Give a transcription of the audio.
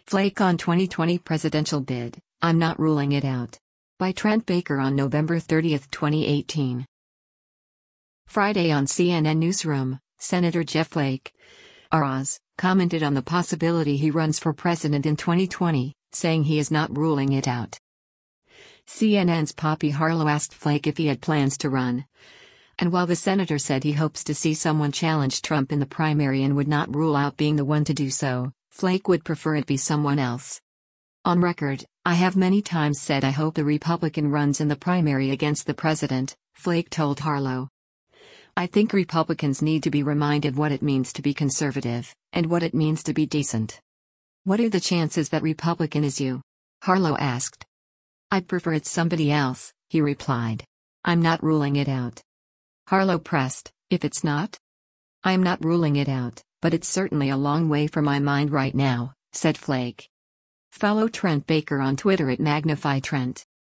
Flake on 2020 presidential bid, I'm not ruling it out. By Trent Baker on November 30, 2018. Friday on CNN Newsroom, Senator Jeff Flake, ROS, commented on the possibility he runs for president in 2020, saying he is not ruling it out. CNN's Poppy Harlow asked Flake if he had plans to run. And while the senator said he hopes to see someone challenge Trump in the primary and would not rule out being the one to do so, Flake would prefer it be someone else. On record, I have many times said I hope a Republican runs in the primary against the president, Flake told Harlow. I think Republicans need to be reminded what it means to be conservative, and what it means to be decent. What are the chances that Republican is you? Harlow asked. I'd prefer it's somebody else, he replied. I'm not ruling it out. Harlow pressed, if it's not? I'm not ruling it out, but it's certainly a long way from my mind right now, said Flake. Follow Trent Baker on Twitter at MagnifyTrent.